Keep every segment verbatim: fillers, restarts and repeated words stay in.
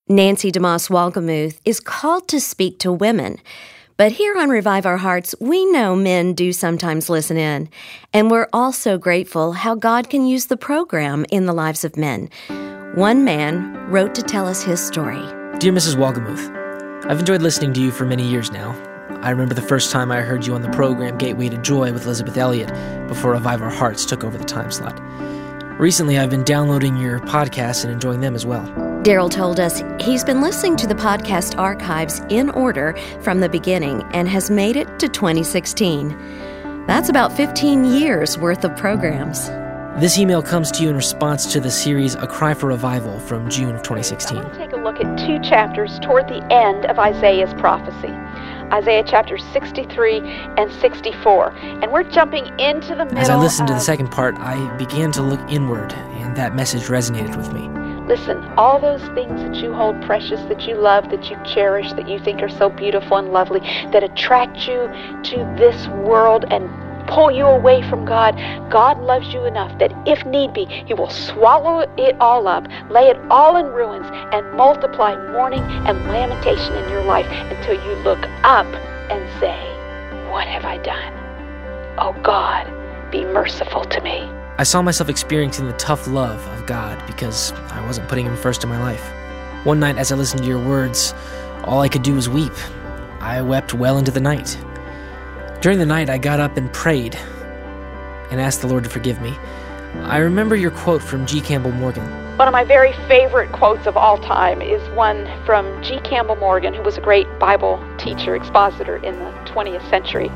Nancy DeMoss Wolgemuth is called to speak to women. But here on Revive Our Hearts, we know men do sometimes listen in. And we're also grateful how God can use the program in the lives of men. One man wrote to tell us his story. Dear Missus Wolgemuth, I've enjoyed listening to you for many years now. I remember the first time I heard you on the program Gateway to Joy with Elizabeth Elliot before Revive Our Hearts took over the time slot. Recently, I've been downloading your podcasts and enjoying them as well. Daryl told us he's been listening to the podcast archives in order from the beginning and has made it to twenty sixteen. That's about fifteen years worth of programs. This email comes to you in response to the series A Cry for Revival from June of twenty sixteen. I want to take a look at two chapters toward the end of Isaiah's prophecy. Isaiah chapters sixty-three and sixty-four. And we're jumping into the middle. As I listened to the of... second part, I began to look inward, and that message resonated with me. Listen, all those things that you hold precious, that you love, that you cherish, that you think are so beautiful and lovely, that attract you to this world and pull you away from God, God loves you enough that if need be, He will swallow it all up, lay it all in ruins, and multiply mourning and lamentation in your life until you look up and say, what have I done? Oh God, be merciful to me. I saw myself experiencing the tough love of God because I wasn't putting Him first in my life. One night as I listened to your words, all I could do was weep. I wept well into the night. During the night, I got up and prayed and asked the Lord to forgive me. I remember your quote from G. Campbell Morgan. One of my very favorite quotes of all time is one from G. Campbell Morgan, who was a great Bible teacher, expositor in the twentieth century.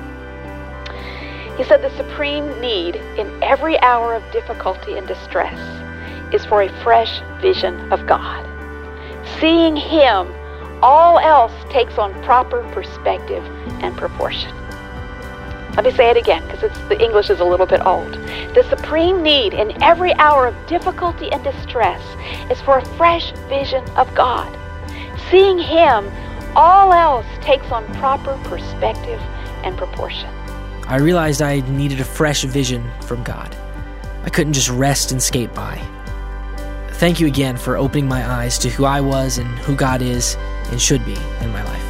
He said, the supreme need in every hour of difficulty and distress is for a fresh vision of God. Seeing Him, all else takes on proper perspective and proportion. Let me say it again, because it's the English is a little bit old. The supreme need in every hour of difficulty and distress is for a fresh vision of God. Seeing Him, all else takes on proper perspective and proportion. I realized I needed a fresh vision from God. I couldn't just rest and skate by. Thank you again for opening my eyes to who I was and who God is and should be in my life.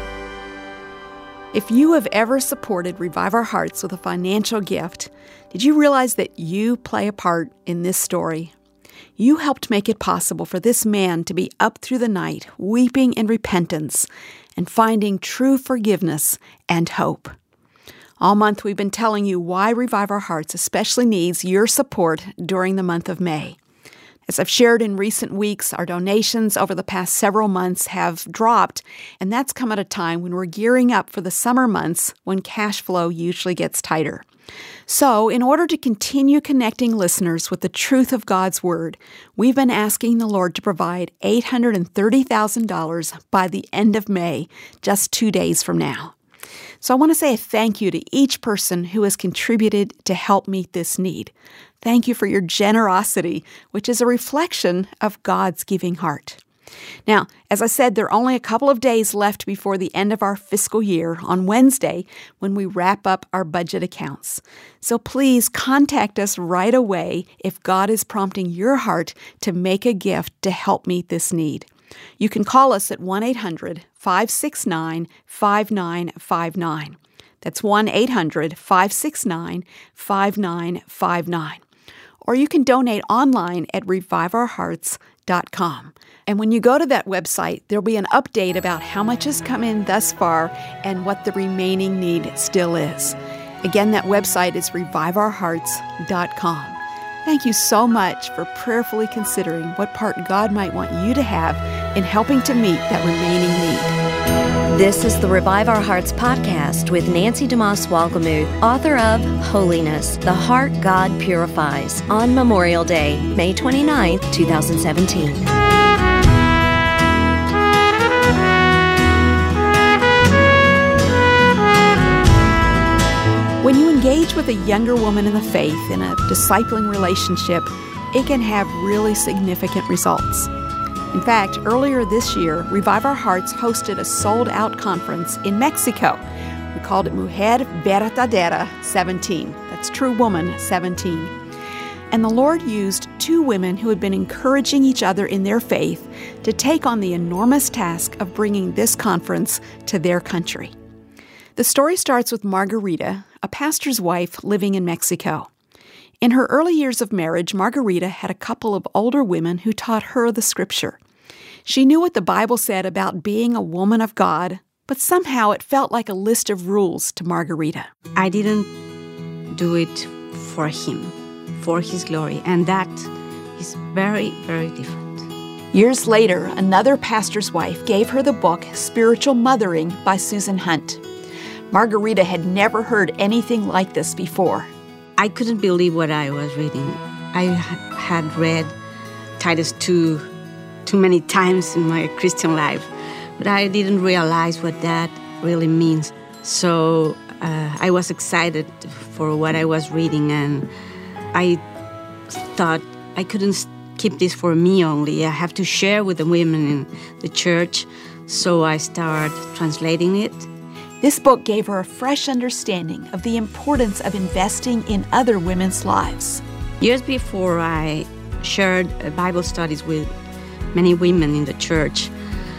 If you have ever supported Revive Our Hearts with a financial gift, did you realize that you play a part in this story? You helped make it possible for this man to be up through the night, weeping in repentance and finding true forgiveness and hope. All month we've been telling you why Revive Our Hearts especially needs your support during the month of May. As I've shared in recent weeks, our donations over the past several months have dropped, and that's come at a time when we're gearing up for the summer months when cash flow usually gets tighter. So, in order to continue connecting listeners with the truth of God's Word, we've been asking the Lord to provide eight hundred thirty thousand dollars by the end of May, just two days from now. So I want to say a thank you to each person who has contributed to help meet this need. Thank you for your generosity, which is a reflection of God's giving heart. Now, as I said, there are only a couple of days left before the end of our fiscal year on Wednesday when we wrap up our budget accounts. So please contact us right away if God is prompting your heart to make a gift to help meet this need. You can call us at one eight hundred five six nine five nine five nine. That's one eight hundred five six nine five nine five nine. Or you can donate online at revive our hearts dot com. And when you go to that website, there'll be an update about how much has come in thus far and what the remaining need still is. Again, that website is revive our hearts dot com. Thank you so much for prayerfully considering what part God might want you to have in helping to meet that remaining need. This is the Revive Our Hearts podcast with Nancy DeMoss Wolgemuth, author of Holiness, The Heart God Purifies, on Memorial Day, May twenty-ninth, twenty seventeen. When you engage with a younger woman in the faith in a discipling relationship, it can have really significant results. In fact, earlier this year, Revive Our Hearts hosted a sold-out conference in Mexico. We called it Mujer Verdadera seventeen. That's True Woman seventeen. And the Lord used two women who had been encouraging each other in their faith to take on the enormous task of bringing this conference to their country. The story starts with Margarita, a pastor's wife living in Mexico. In her early years of marriage, Margarita had a couple of older women who taught her the Scripture. She knew what the Bible said about being a woman of God, but somehow it felt like a list of rules to Margarita. I didn't do it for him, for his glory, and that is very, very different. Years later, another pastor's wife gave her the book Spiritual Mothering by Susan Hunt. Margarita had never heard anything like this before. I couldn't believe what I was reading. I had read Titus two too many times in my Christian life, but I didn't realize what that really means. So uh, I was excited for what I was reading, and I thought I couldn't keep this for me only. I have to share with the women in the church, so I started translating it. This book gave her a fresh understanding of the importance of investing in other women's lives. Years before, I shared Bible studies with many women in the church.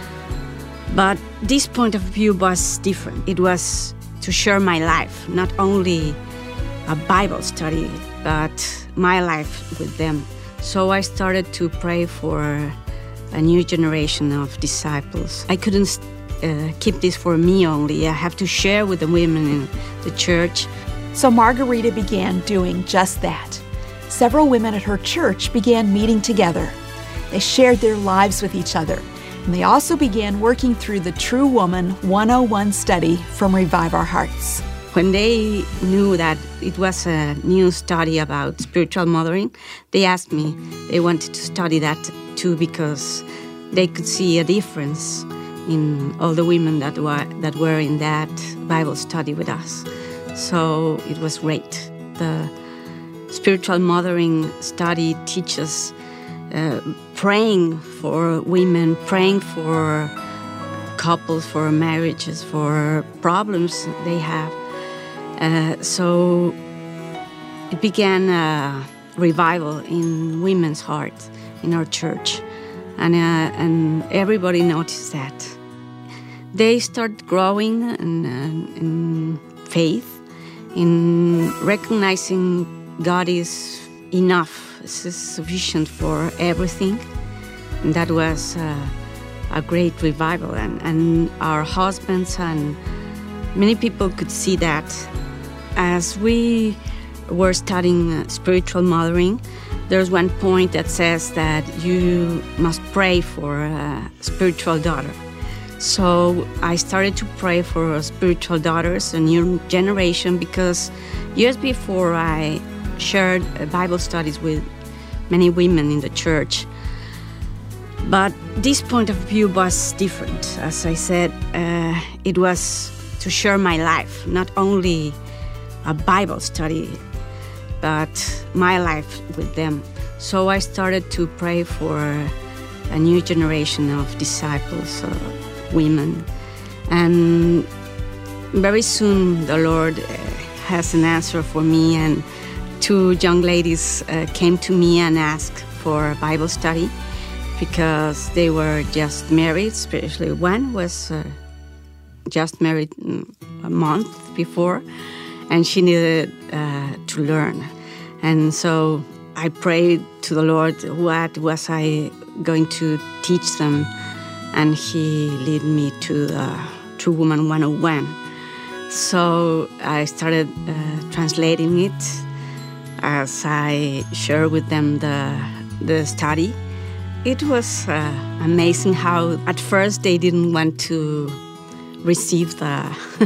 But this point of view was different. It was to share my life, not only a Bible study, but my life with them. So I started to pray for a new generation of disciples. I couldn't Uh, keep this for me only. I have to share with the women in the church. So Margarita began doing just that. Several women at her church began meeting together. They shared their lives with each other, and they also began working through the True Woman one oh one study from Revive Our Hearts. When they knew that it was a new study about spiritual mothering, they asked me, they wanted to study that too because they could see a difference in all the women that were that were in that Bible study with us. So it was great. The spiritual mothering study teaches uh, praying for women, praying for couples, for marriages, for problems they have. Uh, so it began a revival in women's hearts in our church. And, uh, and everybody noticed that. They started growing in, uh, in faith, in recognizing God is enough, is sufficient for everything. And that was uh, a great revival. And, and our husbands and many people could see that. As we were studying uh, spiritual mothering, there's one point that says that you must pray for a spiritual daughter. So I started to pray for spiritual daughters, a new generation, because years before I shared Bible studies with many women in the church. But this point of view was different. As I said, uh, it was to share my life, not only a Bible study, but my life with them. So I started to pray for a new generation of disciples, uh, women. And very soon the Lord uh, has an answer for me, and two young ladies uh, came to me and asked for a Bible study because they were just married, especially one was uh, just married a month before, and she needed uh, to learn. And so I prayed to the Lord, what was I going to teach them? And He led me to the True Woman one oh one. So I started uh, translating it as I shared with them the, the study. It was uh, amazing how at first they didn't want to receive the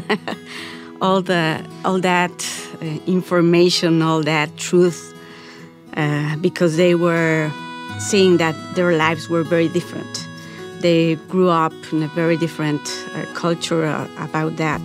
all the all that uh, information, all that truth, uh, because they were seeing that their lives were very different. They grew up in a very different uh, culture uh, about that,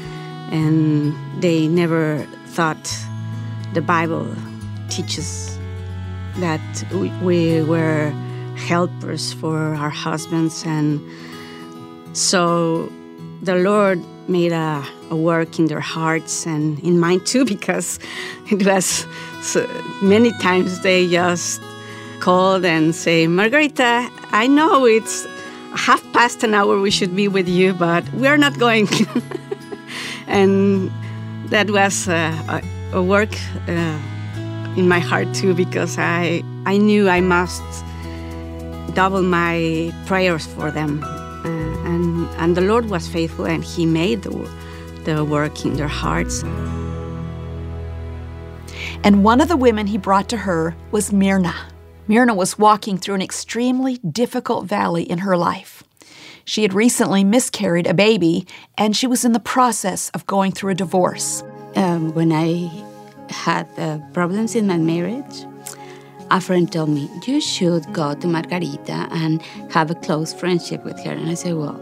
and they never thought the Bible teaches that we, we were helpers for our husbands. And so the Lord made a, a work in their hearts and in mine too, because it was so many times they just called and say, Margarita, I know it's half past an hour we should be with you, but we're not going. And that was uh, a, a work uh, in my heart too, because I, I knew I must double my prayers for them. Uh, and, and the Lord was faithful, and He made the, the work in their hearts. And one of the women He brought to her was Myrna. Myrna was walking through an extremely difficult valley in her life. She had recently miscarried a baby, and she was in the process of going through a divorce. Um, when I had uh, problems in my marriage, a friend told me, you should go to Margarita and have a close friendship with her. And I said, well,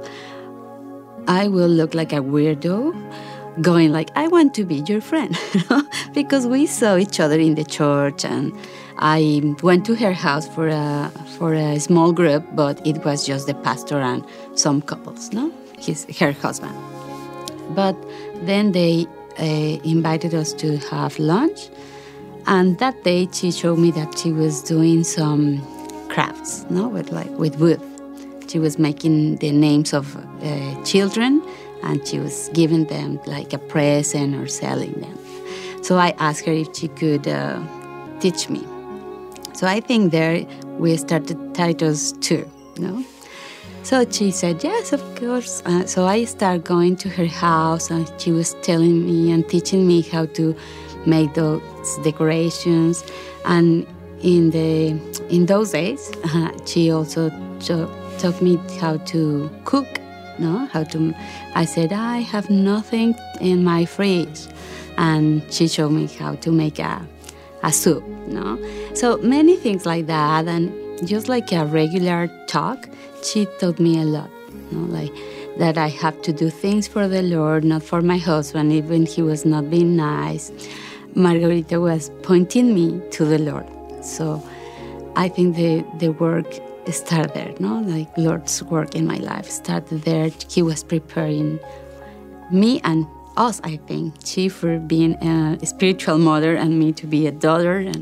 I will look like a weirdo going like, I want to be your friend. Because we saw each other in the church, and I went to her house for a for a small group, but it was just the pastor and some couples, no? His, her husband. But then they uh, invited us to have lunch. And that day, she showed me that she was doing some crafts, no, with like with wood. She was making the names of uh, children, and she was giving them like a present or selling them. So I asked her if she could uh, teach me. So I think there we started Titus two, no. So she said yes, of course. Uh, so I started going to her house, and she was telling me and teaching me how to make those decorations. And in the in those days, uh, she also cho- taught me how to cook. No, how to. I said I have nothing in my fridge, and she showed me how to make a a soup. No, so many things like that, and just like a regular talk, she taught me a lot. No, like that I have to do things for the Lord, not for my husband, even he was not being nice. Margarita was pointing me to the Lord. So I think the, the work started there, no? Like Lord's work in my life started there. He was preparing me and us, I think. She for being a spiritual mother and me to be a daughter and,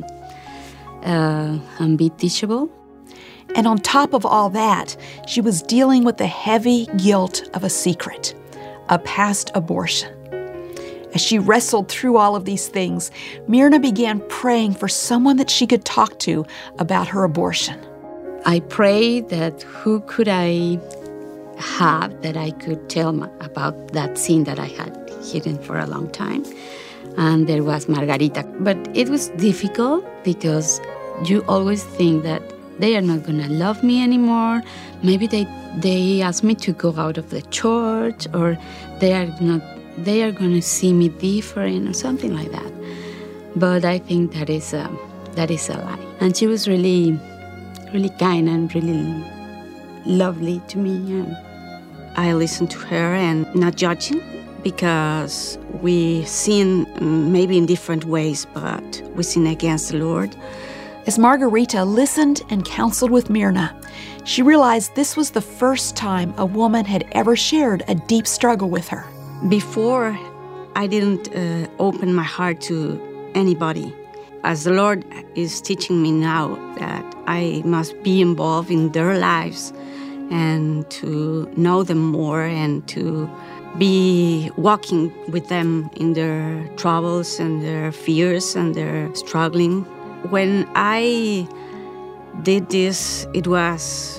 uh, and be teachable. And on top of all that, she was dealing with the heavy guilt of a secret, a past abortion. As she wrestled through all of these things, Myrna began praying for someone that she could talk to about her abortion. I prayed that who could I have that I could tell my, about that sin that I had hidden for a long time. And there was Margarita. But it was difficult because you always think that they are not going to love me anymore. Maybe they, they ask me to go out of the church, or they are not they are going to see me different or something like that. But I think that is a, that is a lie. And she was really, really kind and really lovely to me. And I listened to her and not judging, because we sin maybe in different ways, but we sin against the Lord. As Margarita listened and counseled with Myrna, she realized this was the first time a woman had ever shared a deep struggle with her. Before, I didn't uh, open my heart to anybody. As the Lord is teaching me now that I must be involved in their lives and to know them more and to be walking with them in their troubles and their fears and their struggling. When I did this, it was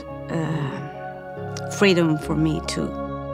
uh, freedom for me too.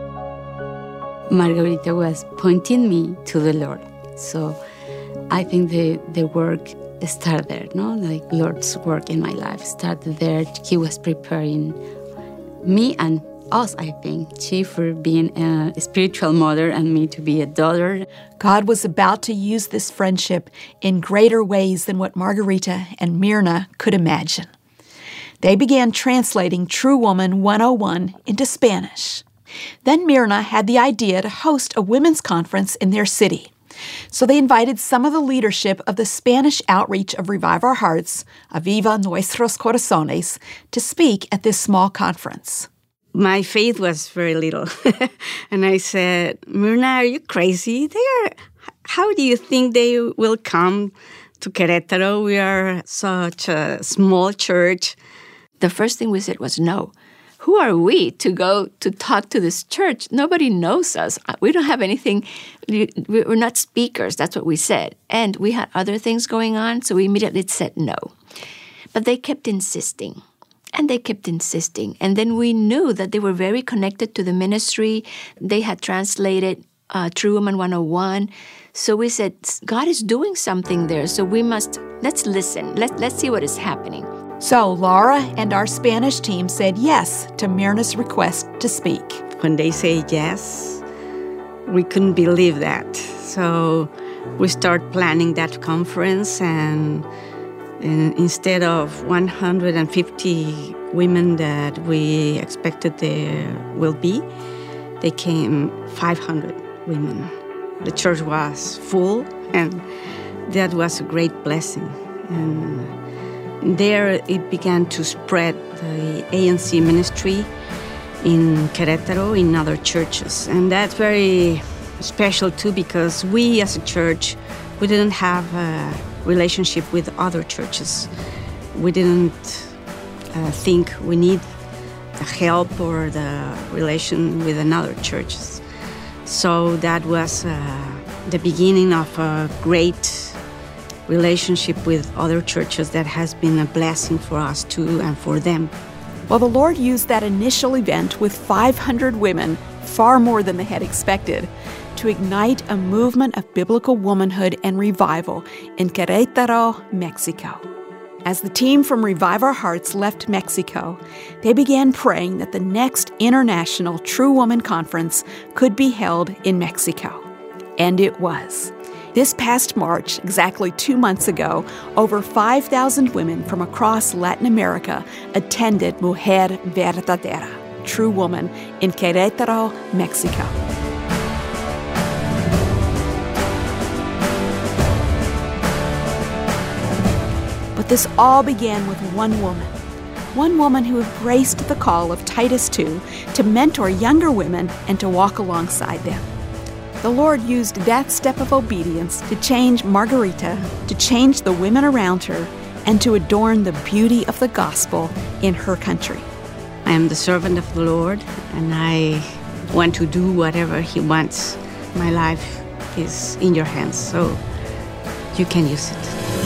Margarita was pointing me to the Lord. So I think the, the work started there, no? Like Lord's work in my life started there. He was preparing me and us, I think. She for being a spiritual mother and me to be a daughter. God was about to use this friendship in greater ways than what Margarita and Myrna could imagine. They began translating True Woman one oh one into Spanish. Then Myrna had the idea to host a women's conference in their city. So they invited some of the leadership of the Spanish outreach of Revive Our Hearts, Aviva Nuestros Corazones, to speak at this small conference. my faith was very little. And I said, Myrna, are you crazy? They are. How do you think they will come to Querétaro? We are such a small church. The first thing we said was no. Who are we to go to talk to this church? Nobody knows us. We don't have anything. We're not speakers. That's what we said. And we had other things going on, so we immediately said no. But they kept insisting. And they kept insisting. And then we knew that they were very connected to the ministry. They had translated uh, True Woman one oh one. So we said, God is doing something there, so we must, let's listen. Let, let's see what is happening. So Laura and our Spanish team said yes to Myrna's request to speak. When they say yes, we couldn't believe that. So we start planning that conference, and, and instead of one hundred fifty women that we expected there will be, they came five hundred women. The church was full, and that was a great blessing. And there it began to spread the A N C ministry in Querétaro, in other churches. And that's very special too, because we as a church, we didn't have a relationship with other churches. We didn't uh, think we need the help or the relation with another churches. So that was uh, the beginning of a great relationship with other churches that has been a blessing for us too and for them. Well, the Lord used that initial event with five hundred women, far more than they had expected, to ignite a movement of biblical womanhood and revival in Querétaro, Mexico. As the team from Revive Our Hearts left Mexico, they began praying that the next International True Woman Conference could be held in Mexico. And it was. This past March, exactly two months ago, over five thousand women from across Latin America attended Mujer Verdadera, True Woman, in Querétaro, Mexico. But this all began with one woman. One woman who embraced the call of Titus two to mentor younger women and to walk alongside them. The Lord used that step of obedience to change Margarita, to change the women around her, and to adorn the beauty of the gospel in her country. I am the servant of the Lord, and I want to do whatever He wants. My life is in your hands, so you can use it.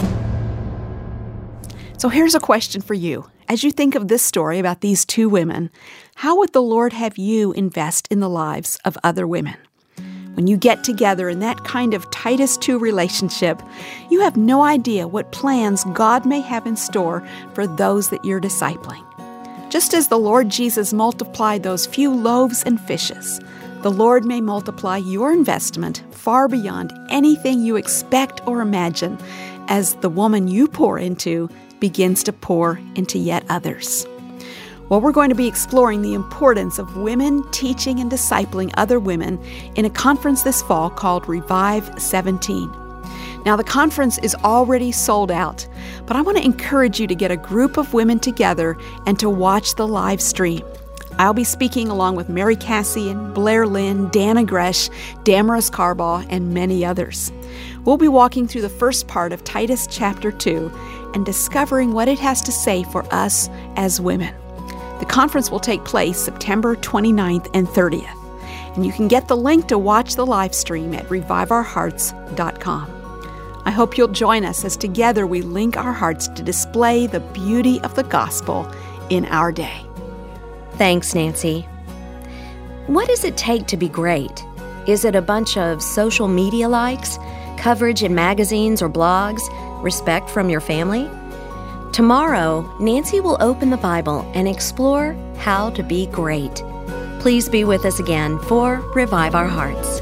So here's a question for you. As you think of this story about these two women, how would the Lord have you invest in the lives of other women? When you get together in that kind of Titus two relationship, you have no idea what plans God may have in store for those that you're discipling. Just as the Lord Jesus multiplied those few loaves and fishes, the Lord may multiply your investment far beyond anything you expect or imagine as the woman you pour into begins to pour into yet others. Well, we're going to be exploring the importance of women teaching and discipling other women in a conference this fall called Revive seventeen. Now, the conference is already sold out, but I want to encourage you to get a group of women together and to watch the live stream. I'll be speaking along with Mary Cassian, Blair Lynn, Dana Gresh, Damaris Carbaugh, and many others. We'll be walking through the first part of Titus chapter two and discovering what it has to say for us as women. The conference will take place September twenty-ninth and thirtieth, and you can get the link to watch the live stream at revive our hearts dot com. I hope you'll join us as together we link our hearts to display the beauty of the gospel in our day. Thanks, Nancy. What does it take to be great? Is it a bunch of social media likes, coverage in magazines or blogs, respect from your family? Tomorrow, Nancy will open the Bible and explore how to be great. Please be with us again for Revive Our Hearts.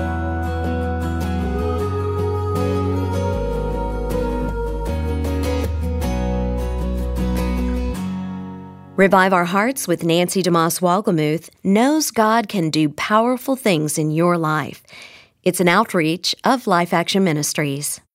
Revive Our Hearts with Nancy DeMoss Wolgemuth knows God can do powerful things in your life. It's an outreach of Life Action Ministries.